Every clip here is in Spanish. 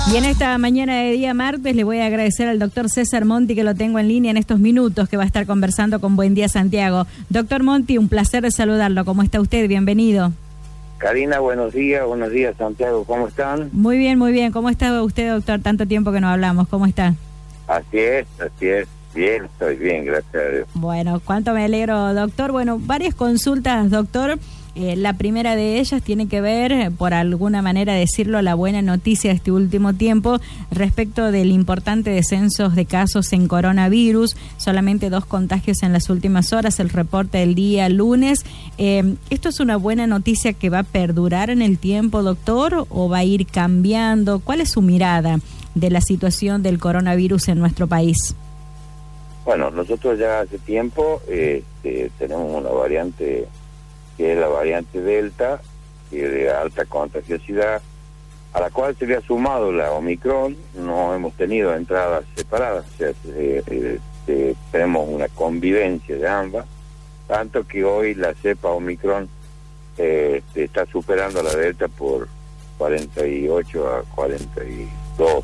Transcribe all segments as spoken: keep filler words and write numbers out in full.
Y en esta mañana de día martes le voy a agradecer al doctor César Monti, que lo tengo en línea en estos minutos, que va a estar conversando con Buen Día Santiago. Doctor Monti, un placer de saludarlo. ¿Cómo está usted? Bienvenido. Karina, buenos días. Buenos días, Santiago. ¿Cómo están? Muy bien, muy bien. ¿Cómo está usted, doctor? Tanto tiempo que no hablamos. ¿Cómo está? Así es, así es. Bien, estoy bien, gracias a Dios. Bueno, cuánto me alegro, doctor. Bueno, varias consultas, doctor. Eh, la primera de ellas tiene que ver, por alguna manera decirlo, la buena noticia de este último tiempo respecto del importante descenso de casos en coronavirus, solamente dos contagios en las últimas horas, el reporte del día lunes. Eh, ¿Esto es una buena noticia que va a perdurar en el tiempo, doctor, o va a ir cambiando? ¿Cuál es su mirada de la situación del coronavirus en nuestro país? Bueno, nosotros ya hace tiempo eh, eh, tenemos una variante que es la variante Delta, que es de alta contagiosidad, a la cual se le ha sumado la Omicron. No hemos tenido entradas separadas, o sea, eh, eh, eh, tenemos una convivencia de ambas, tanto que hoy la cepa Omicron eh, está superando a la Delta por cuarenta y ocho a cuarenta y dos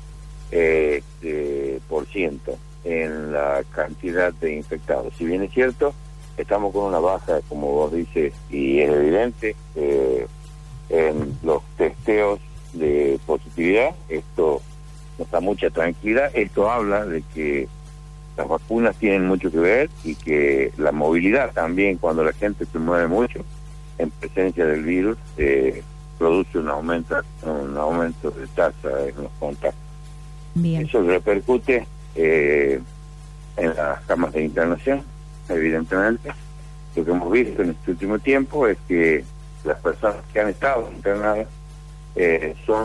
eh, eh, por ciento en la cantidad de infectados. Si bien es cierto, estamos con una baja, como vos dices, y es evidente, eh, en los testeos de positividad. Esto nos da mucha tranquilidad. Esto habla de que las vacunas tienen mucho que ver y que la movilidad también, cuando la gente se mueve mucho en presencia del virus, eh, produce un aumento, un aumento de tasa en los contagios. Bien. Eso repercute eh, en las camas de internación. Evidentemente, lo que hemos visto en este último tiempo es que las personas que han estado internadas eh, son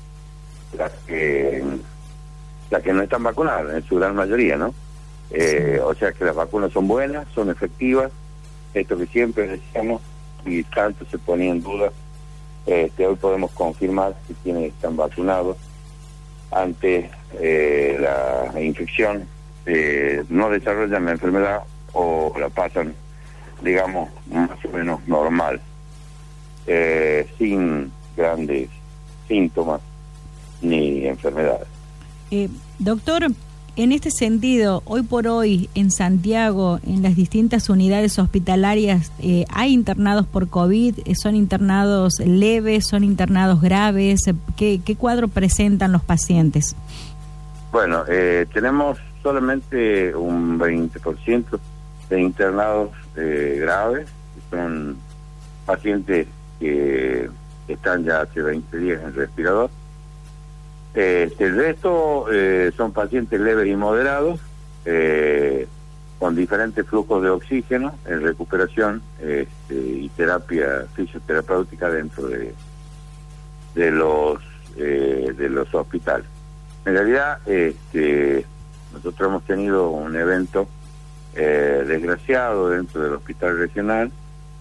las que las que no están vacunadas, en su gran mayoría, ¿no? Eh, sí. O sea que las vacunas son buenas, son efectivas, esto que siempre decíamos y tanto se ponía en duda, este, hoy podemos confirmar que quienes están vacunados ante eh, la infección eh, no desarrollan la enfermedad o la pasan, digamos, más o menos normal, eh, sin grandes síntomas ni enfermedades. Eh, doctor, en este sentido, hoy por hoy en Santiago, en las distintas unidades hospitalarias, eh, ¿hay internados por COVID? ¿Son internados leves? ¿Son internados graves? ¿Qué, qué cuadro presentan los pacientes? Bueno, eh, tenemos solamente un veinte por ciento de internados eh, graves, que son pacientes que están ya hace veinte días en respirador. Eh, el resto eh, son pacientes leves y moderados, eh, con diferentes flujos de oxígeno en recuperación este, y terapia fisioterapéutica dentro de de los eh, de los hospitales. En realidad, este, nosotros hemos tenido un evento Eh, desgraciado dentro del hospital regional,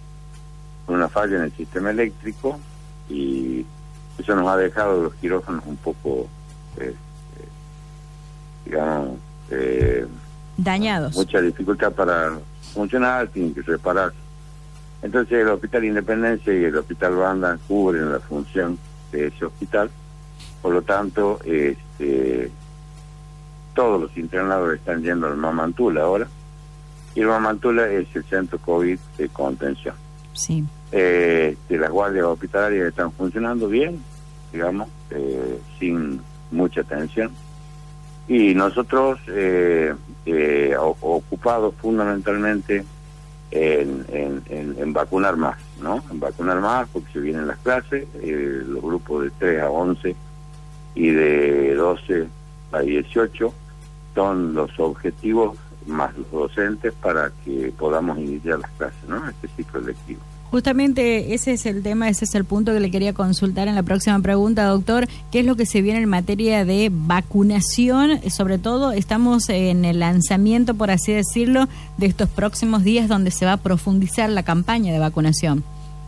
una falla en el sistema eléctrico, y eso nos ha dejado los quirófanos un poco eh, eh, digamos eh, dañados, mucha dificultad para funcionar, tienen que reparar. Entonces el Hospital Independencia y el Hospital Banda cubren la función de ese hospital, por lo tanto este, todos los internados están yendo al Mamantula ahora. Y el Mamantula es el centro COVID de contención. Sí. Eh, que las guardias hospitalarias están funcionando bien, digamos, eh, sin mucha tensión. Y nosotros, eh, eh, ocupados fundamentalmente en, en, en, en vacunar más, ¿no? En vacunar más, porque se vienen las clases, eh, los grupos de tres a once y de doce a dieciocho son los objetivos más los docentes para que podamos iniciar las clases, ¿no? Este ciclo lectivo. Justamente ese es el tema, ese es el punto que le quería consultar en la próxima pregunta, doctor. ¿Qué es lo que se viene en materia de vacunación? Sobre todo estamos en el lanzamiento, por así decirlo, de estos próximos días donde se va a profundizar la campaña de vacunación.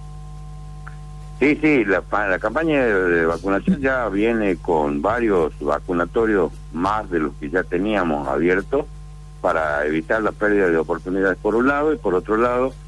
Sí, sí, la, la campaña de, de vacunación ya viene con varios vacunatorios más de los que ya teníamos abiertos para evitar la pérdida de oportunidades por un lado, y por otro lado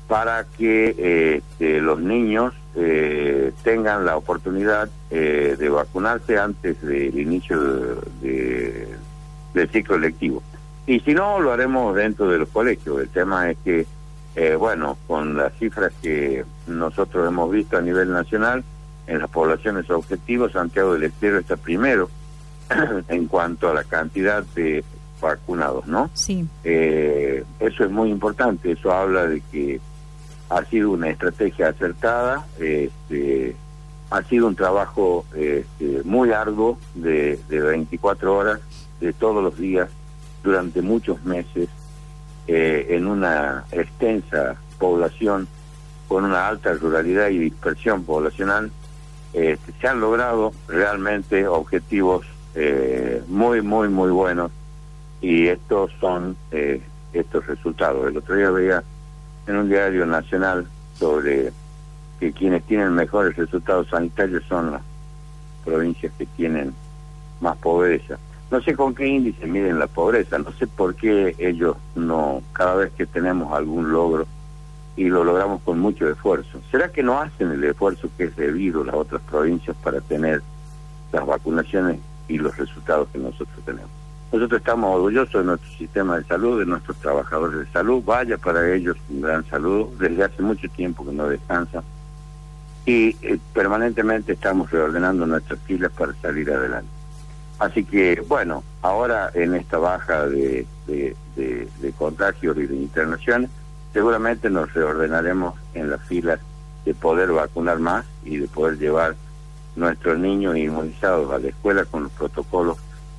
para que eh, los niños eh, tengan la oportunidad eh, de vacunarse antes del inicio de, de, del ciclo lectivo. Y si no, lo haremos dentro de los colegios. El tema es que, eh, bueno, con las cifras que nosotros hemos visto a nivel nacional, en las poblaciones objetivas, Santiago del Estero está primero en cuanto a la cantidad de vacunados, ¿no? Sí. Eh, eso es muy importante, eso habla de que ha sido una estrategia acertada, este, ha sido un trabajo este, muy arduo de, de veinticuatro horas, de todos los días, durante muchos meses, eh, en una extensa población, con una alta ruralidad y dispersión poblacional. Eh, se han logrado realmente objetivos eh, muy, muy, muy buenos, y estos son eh, estos resultados. El otro día veía en un diario nacional sobre que quienes tienen mejores resultados sanitarios son las provincias que tienen más pobreza. No sé con qué índice miden la pobreza, no sé por qué ellos no, cada vez que tenemos algún logro, y lo logramos con mucho esfuerzo, ¿será que no hacen el esfuerzo que es debido a las otras provincias para tener las vacunaciones y los resultados que nosotros tenemos? Nosotros estamos orgullosos de nuestro sistema de salud, de nuestros trabajadores de salud. Vaya para ellos un gran saludo, desde hace mucho tiempo que no descansan, y eh, permanentemente estamos reordenando nuestras filas para salir adelante. Así que, bueno, ahora en esta baja de, de, de, de contagios y de internaciones, seguramente nos reordenaremos en las filas de poder vacunar más y de poder llevar nuestros niños inmunizados a la escuela con los protocolos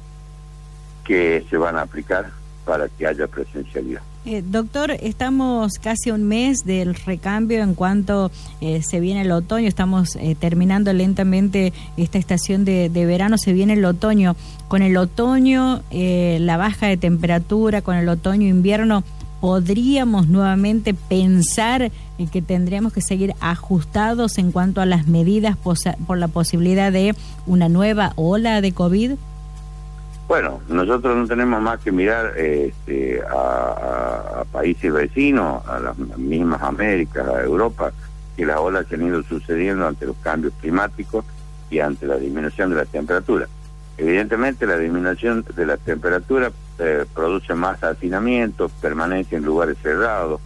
que se van a aplicar para que haya presencialidad. Eh, doctor, estamos casi a un mes del recambio en cuanto eh, se viene el otoño, estamos eh, terminando lentamente esta estación de, de verano, se viene el otoño. Con el otoño, eh, la baja de temperatura, con el otoño-invierno, ¿podríamos nuevamente pensar en que tendríamos que seguir ajustados en cuanto a las medidas posa- por la posibilidad de una nueva ola de COVID? Bueno, nosotros no tenemos más que mirar este, a, a, a países vecinos, a las mismas Américas, a Europa, que las olas se han ido sucediendo ante los cambios climáticos y ante la disminución de la temperatura. Evidentemente la disminución de la temperatura eh, produce más hacinamiento, permanencia en lugares cerrados,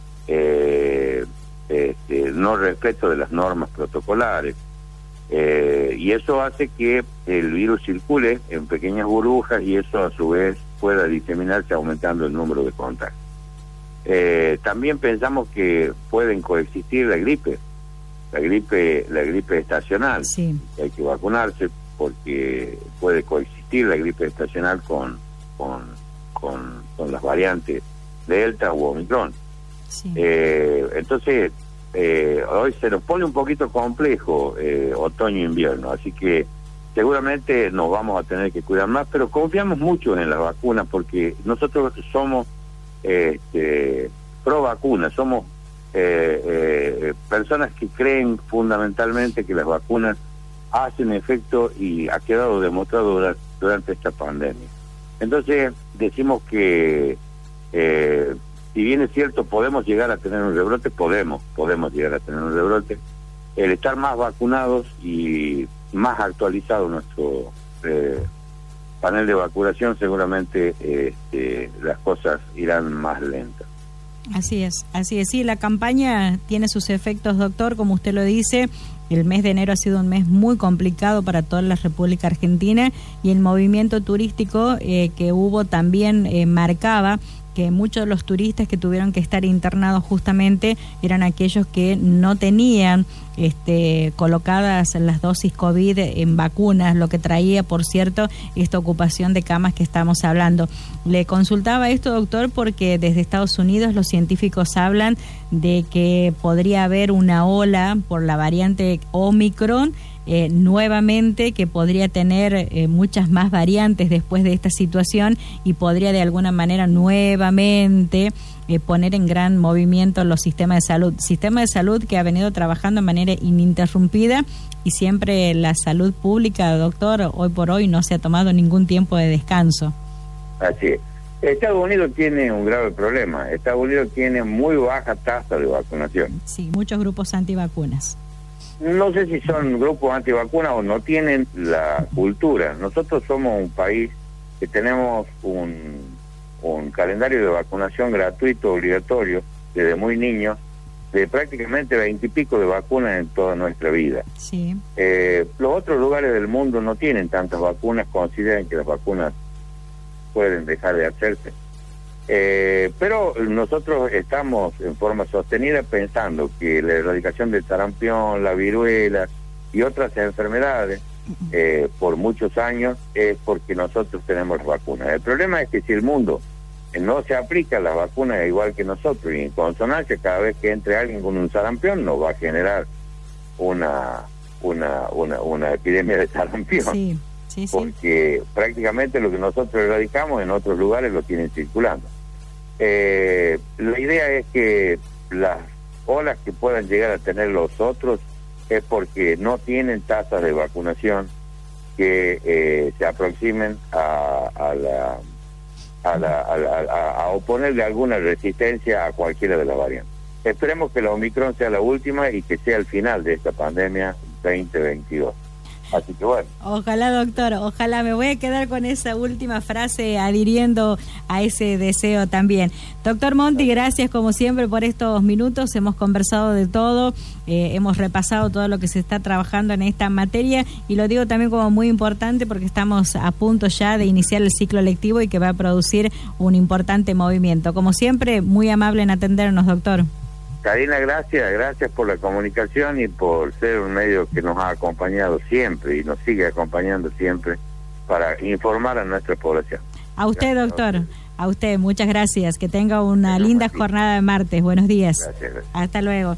eh, este, no respeto de las normas protocolares, eh, y eso hace que el virus circule en pequeñas burbujas y eso a su vez pueda diseminarse aumentando el número de contagios. Eh, también pensamos que pueden coexistir la gripe, la gripe, la gripe estacional. Sí. Hay que vacunarse porque puede coexistir la gripe estacional con con, con, con las variantes Delta u Omicron. Sí. Eh, entonces, eh, hoy se nos pone un poquito complejo eh, otoño-invierno, así que seguramente nos vamos a tener que cuidar más, pero confiamos mucho en las vacunas porque nosotros somos eh, este, pro vacunas, somos eh, eh, personas que creen fundamentalmente que las vacunas hacen efecto y ha quedado demostrado durante, durante esta pandemia. Entonces decimos que eh, si bien es cierto podemos llegar a tener un rebrote, podemos, podemos llegar a tener un rebrote, el estar más vacunados y más actualizado nuestro eh, panel de vacunación, seguramente este, las cosas irán más lentas. Así es, así es. Sí, la campaña tiene sus efectos, doctor, como usted lo dice. El mes de enero ha sido un mes muy complicado para toda la República Argentina y el movimiento turístico eh, que hubo también eh, marcaba que muchos de los turistas que tuvieron que estar internados justamente eran aquellos que no tenían este, colocadas las dosis COVID en vacunas, lo que traía, por cierto, esta ocupación de camas que estamos hablando. Le consultaba esto, doctor, porque desde Estados Unidos los científicos hablan de que podría haber una ola por la variante Omicron, Eh, nuevamente, que podría tener eh, muchas más variantes después de esta situación y podría de alguna manera nuevamente eh, poner en gran movimiento los sistemas de salud. Sistema de salud que ha venido trabajando de manera ininterrumpida y siempre la salud pública, doctor, hoy por hoy no se ha tomado ningún tiempo de descanso. Así es. Estados Unidos tiene un grave problema. Estados Unidos tiene muy baja tasa de vacunación. Sí, muchos grupos antivacunas. No sé si son grupos antivacunas o no tienen la cultura. Nosotros somos un país que tenemos un, un calendario de vacunación gratuito, obligatorio, desde muy niños, de prácticamente veintipico de vacunas en toda nuestra vida. Sí. Eh, los otros lugares del mundo no tienen tantas vacunas, consideran que las vacunas pueden dejar de hacerse. Eh, pero nosotros estamos en forma sostenida pensando que la erradicación del sarampión, la viruela y otras enfermedades eh, por muchos años es porque nosotros tenemos vacunas. El problema es que si el mundo no se aplica las vacunas igual que nosotros y en consonancia, cada vez que entre alguien con un sarampión nos va a generar una una una, una epidemia de sarampión. Sí, sí, sí. Porque prácticamente lo que nosotros erradicamos en otros lugares lo tienen circulando. Eh, la idea es que las olas que puedan llegar a tener los otros es porque no tienen tasas de vacunación que eh, se aproximen a, a la A, la, a, la, a oponerle alguna resistencia a cualquiera de las variantes. Esperemos que la Omicron sea la última y que sea el final de esta pandemia veinte veintidós. Así que bueno. Ojalá, doctor, ojalá. Me voy a quedar con esa última frase adhiriendo a ese deseo también. Doctor Monti, gracias como siempre por estos minutos. Hemos conversado de todo, eh, hemos repasado todo lo que se está trabajando en esta materia y lo digo también como muy importante porque estamos a punto ya de iniciar el ciclo lectivo y que va a producir un importante movimiento. Como siempre, muy amable en atendernos, doctor. Karina, gracias, gracias por la comunicación y por ser un medio que nos ha acompañado siempre y nos sigue acompañando siempre para informar a nuestra población. A usted, gracias, doctor, a usted. a usted, muchas gracias. Que tenga una Tenga linda buen día. jornada de martes. Buenos días. Gracias, gracias. Hasta luego.